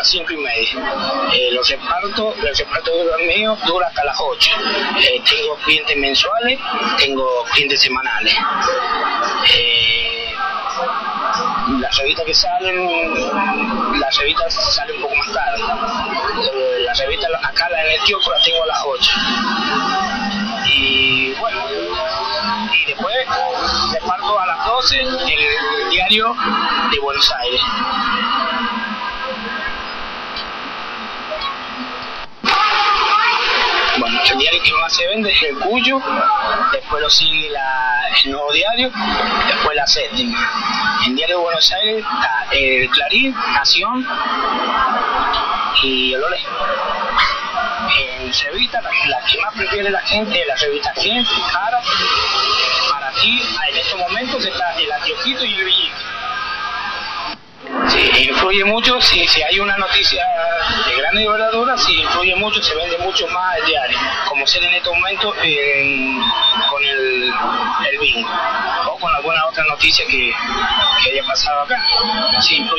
las 5:30. Los repartos míos duran hasta las 8. Tengo clientes mensuales, tengo clientes semanales. Las revistas salen un poco más tarde. Las revistas acá en el kiosco las tengo a las 8. Y bueno, y después reparto a las 12 el diario de Buenos Aires. Bueno, el diario que más se vende es el Cuyo, después lo sigue el Nuevo Diario, después la Séptima. En Diario de Buenos Aires está el Clarín, Nación y el Olé. En revistas, la que más prefiere la gente es la revista Gente, Cara. Para ti, en estos momentos está el Antiojito y el Villito. Sí, influye mucho, si hay una noticia de grande envergadura, sí influye mucho, se vende mucho más el diario, como ser en estos momentos con el BIN, o con alguna otra noticia que haya pasado acá. Sí, influye.